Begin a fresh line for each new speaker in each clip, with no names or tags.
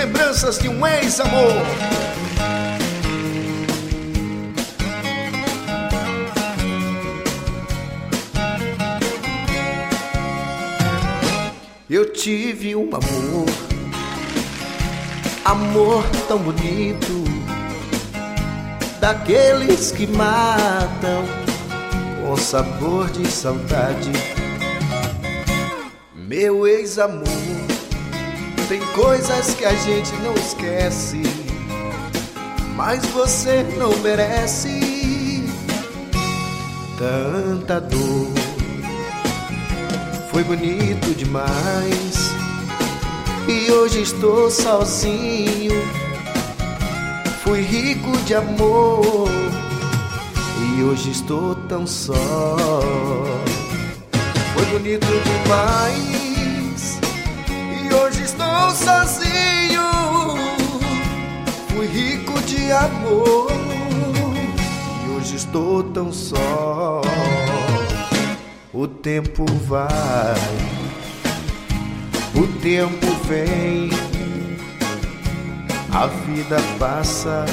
lembranças de um ex-amor. Eu tive um amor, amor tão bonito, daqueles que matam com sabor de saudade. Meu ex-amor, tem coisas que a gente não esquece, mas você não merece tanta dor. Foi bonito demais e hoje estou sozinho. Fui rico de amor e hoje estou tão só. Foi bonito demais e hoje estou sozinho. Fui rico de amor e hoje estou tão só. O tempo vai, o tempo vem, a vida passa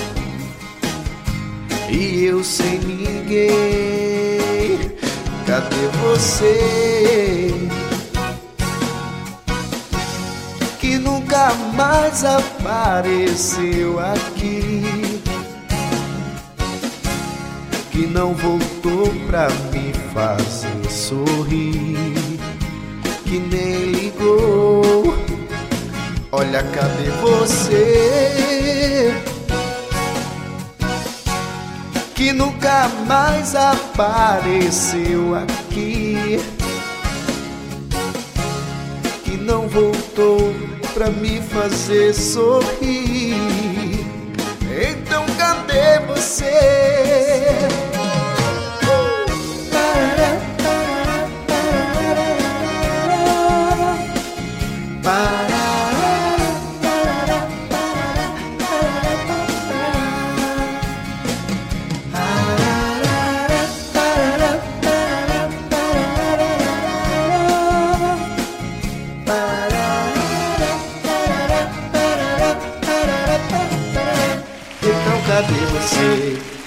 e eu sem ninguém. Cadê você que nunca mais apareceu aqui, que não voltou pra me fazer sorrir, que nem ligou? Olha, cadê você que nunca mais apareceu aqui, que não voltou pra me fazer sorrir? Então cadê você? Então cadê você?